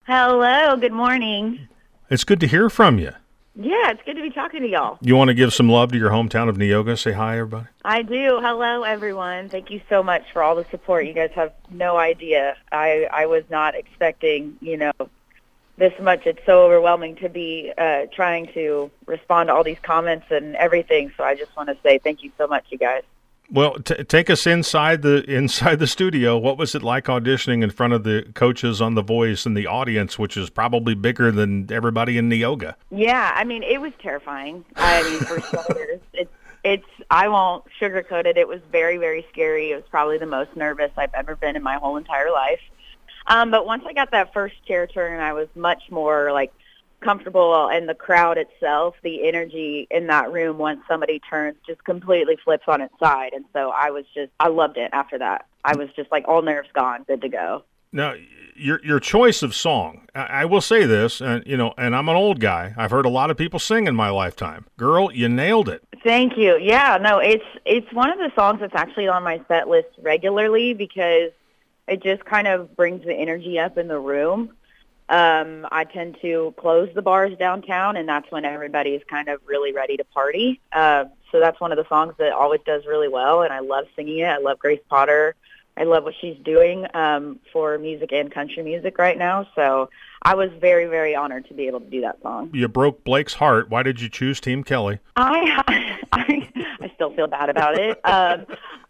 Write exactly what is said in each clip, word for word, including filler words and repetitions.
Hello, good morning. It's good to hear from you. Yeah, it's good to be talking to y'all. You want to give some love to your hometown of Neoga? Say hi, everybody. I do. Hello, everyone. Thank you so much for all the support. You guys have no idea. I, I was not expecting, you know, this much. It's so overwhelming to be uh, trying to respond to all these comments and everything. So I just want to say thank you so much, you guys. Well, t- take us inside the inside the studio. What was it like auditioning in front of the coaches on The Voice and the audience, which is probably bigger than everybody in Neoga? Yeah, I mean, it was terrifying. I mean, for starters, it's it's. I won't sugarcoat it. It was very, very scary. It was probably the most nervous I've ever been in my whole entire life. Um, but once I got that first chair turn, I was much more like comfortable, and the crowd itself, the energy in that room once somebody turns just completely flips on its side. And so I was just, I loved it after that. I was just like all nerves gone, good to go. Now, your your choice of song, I, I will say this, and you know, and I'm an old guy. I've heard a lot of people sing in my lifetime. Girl, you nailed it. Thank you. Yeah, no, it's it's one of the songs that's actually on my set list regularly because it just kind of brings the energy up in the room. Um, I tend to close the bars downtown, and that's when everybody is kind of really ready to party. Uh, so that's one of the songs that always does really well, and I love singing it. I love Grace Potter. I love what she's doing um, for music and country music right now. So I was very, very honored to be able to do that song. You broke Blake's heart. Why did you choose Team Kelly? I I, I still feel bad about it. Um,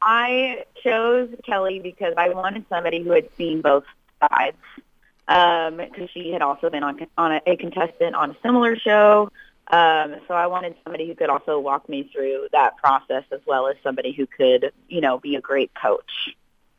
I chose Kelly because I wanted somebody who had seen both sides. Um, because she had also been on on a, a contestant on a similar show. Um, so I wanted somebody who could also walk me through that process as well as somebody who could, you know, be a great coach.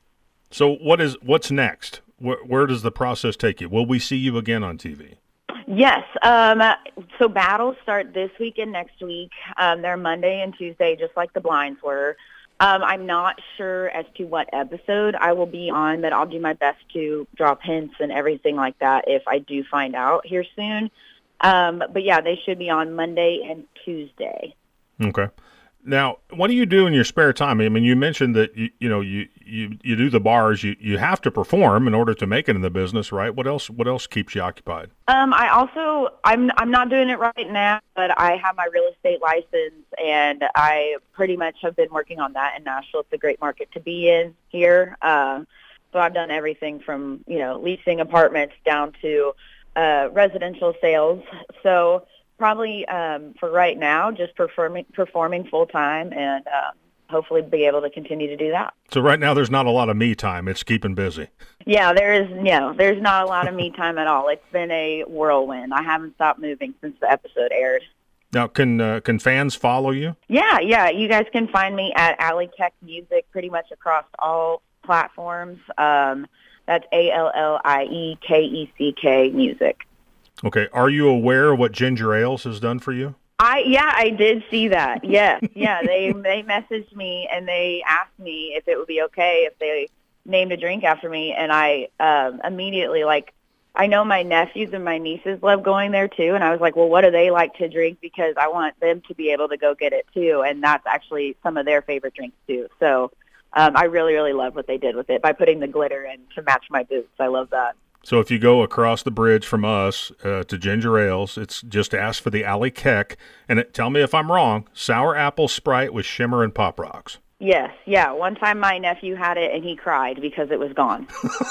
So what is what's next? Where, where does the process take you? Will we see you again on T V? Yes. Um, so battles start this week and next week. Um, they're Monday and Tuesday, just like the blinds were. Um, I'm not sure as to what episode I will be on, but I'll do my best to drop hints and everything like that if I do find out here soon. Um, but, yeah, they should be on Monday and Tuesday. Okay. Now, what do you do in your spare time? I mean, you mentioned that, you, you know, you, you, you do the bars. You, you have to perform in order to make it in the business, right? What else What else keeps you occupied? Um, I also, I'm I'm not doing it right now, but I have my real estate license, and I pretty much have been working on that in Nashville. It's a great market to be in here. Um, so I've done everything from, you know, leasing apartments down to uh, residential sales. So probably um, for right now, just performing performing full time, and uh, hopefully be able to continue to do that. So right now, there's not a lot of me time. It's keeping busy. Yeah, there is. You know, there's not a lot of me time at all. It's been a whirlwind. I haven't stopped moving since the episode aired. Now, can uh, can fans follow you? Yeah, yeah. You guys can find me at Allie Keck Music pretty much across all platforms. Um, that's A L L I E K E C K Music. Okay. Are you aware of what Ginger Ales has done for you? I yeah, I did see that. Yes, yeah. They they messaged me and they asked me if it would be okay if they named a drink after me, and I um, immediately like. I know my nephews and my nieces love going there too, and I was like, well, what do they like to drink? Because I want them to be able to go get it too, and that's actually some of their favorite drinks too. So um, I really, really love what they did with it by putting the glitter in to match my boots. I love that. So if you go across the bridge from us uh, to Ginger Ales, it's just ask for the Allie Keck, and it, tell me if I'm wrong, sour apple Sprite with shimmer and Pop Rocks. Yes, yeah. One time my nephew had it, and he cried because it was gone.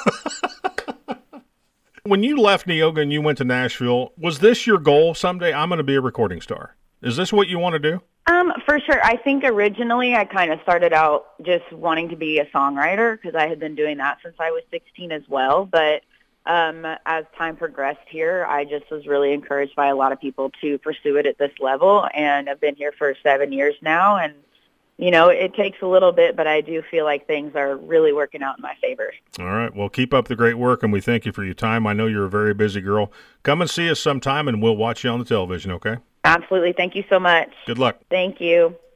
When you left Neoga and you went to Nashville, was this your goal? Someday I'm going to be a recording star. Is this what you want to do? Um, for sure. I think originally I kind of started out just wanting to be a songwriter because I had been doing that since I was sixteen as well. But um, as time progressed here, I just was really encouraged by a lot of people to pursue it at this level. And I've been here for seven years now, and you know, it takes a little bit, but I do feel like things are really working out in my favor. All right. Well, keep up the great work, and we thank you for your time. I know you're a very busy girl. Come and see us sometime, and we'll watch you on the television, okay? Absolutely. Thank you so much. Good luck. Thank you.